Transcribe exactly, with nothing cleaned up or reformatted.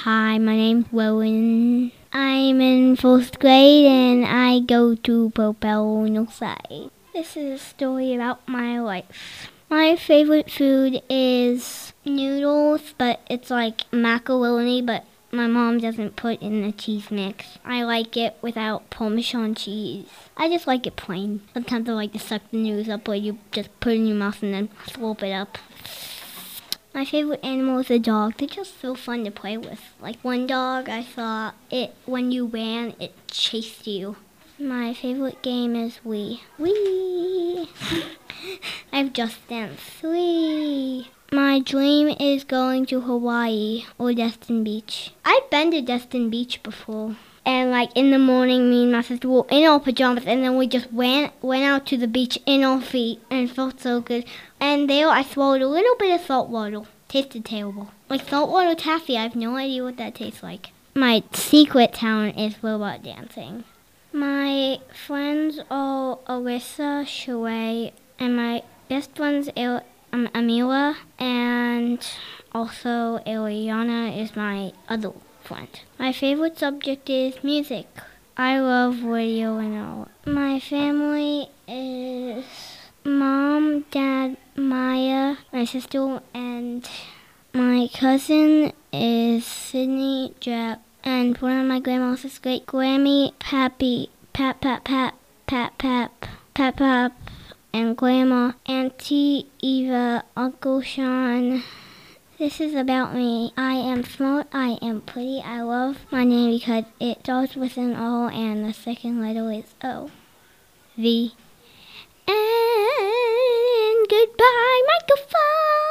Hi, my name's Rowan. I'm in fourth grade and I go to Propel Northside. This is a story about my life. My favorite food is noodles, but it's like macaroni, but my mom doesn't put in the cheese mix. I like it without Parmesan cheese. I just like it plain. Sometimes I like to suck the noodles up where you just put it in your mouth and then slurp it up. My favorite animal is a dog. They're just so fun to play with. Like one dog, I thought it when you ran, it chased you. My favorite game is Wii. Wii. I have Just Dance. Wii. My dream is going to Hawaii or Destin Beach. I've been to Destin Beach before. And like in the morning, me and my sister were in our pajamas, and then we just went went out to the beach in our feet, and it felt so good. And there, I swallowed a little bit of salt water. Tasted terrible, like saltwater taffy. I have no idea what that tastes like. My secret talent is robot dancing. My friends are Alyssa, Sheree, and my best friend's Il- um, Amila, and also Eliana is my other friend. My favorite subject is music. I love radio and all. My family is Mom, Dad, Maya, my sister, and my cousin is Sydney, Jack, and one of my grandmas is great Grammy, Pappy, Pap, Pap, Pap, Pap, Pap, Pap, Pap, and Grandma, Auntie Eva, Uncle Sean. This is about me. I am smart, I am pretty, I love my name because it starts with an O and the second letter is O. V. And goodbye, microphone!